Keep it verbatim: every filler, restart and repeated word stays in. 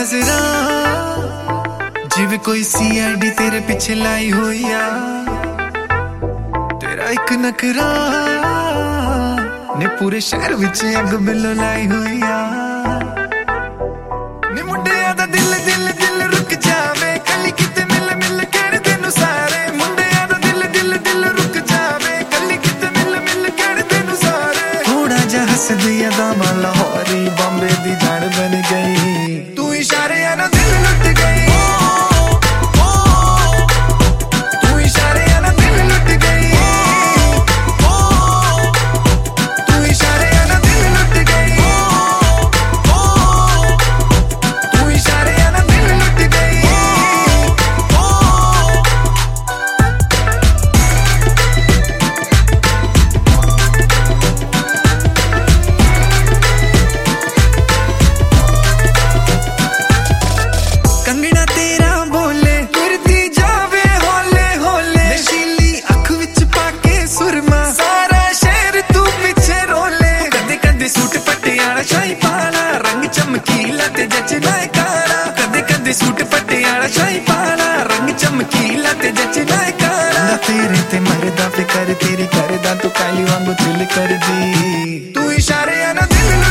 नजरा जिवे कोई सी I D तेरे पीछे लाई हुई आ। तेरा एक नखरा ने पूरे शहर विच अग बिलो लाई हुई आ। नी मुंडिया दा दिल दिल दिल रुक जावे कली किते मिल मिल कहने तेनू सारे। मुंडिया दा दिल दिल दिल रुक जावे कली किते मिल मिल कहने तेनू सारे। थोड़ा जा हस दिया दामा लाहौरी बॉम्बे दी जान बन गई। तू इशारे ना दिल लुट गई। शाही पाला रंग चमकीला ते जचना काला। कदे कदे सूट पटियाला शाही पाला रंग चमकीला ते जचना काला। तेरे ते मरदा फिकर तेरी करदा तू काली वांगू दिल कर दी। तू इशारे ना दिल